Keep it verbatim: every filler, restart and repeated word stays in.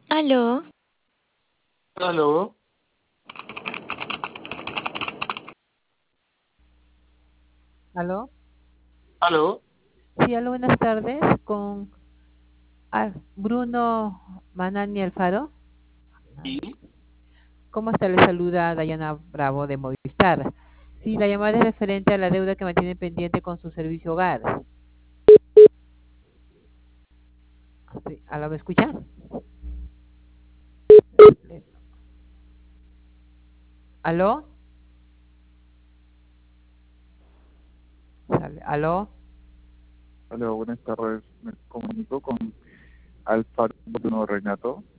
Aló, Aló, ¿Aló? aló, Sí, aló, buenas tardes, con ah, Bruno Manani Alfaro. sí, ¿Cómo está? Le saluda Dayana Bravo de Movistar. Sí, la llamada es referente a la deuda que mantiene pendiente con su servicio hogar. Sí, ¿aló, me escucha? ¿Aló? Sale. ¿Aló? aló, buenas tardes. Me comunico con Alfaro Bruno Renato.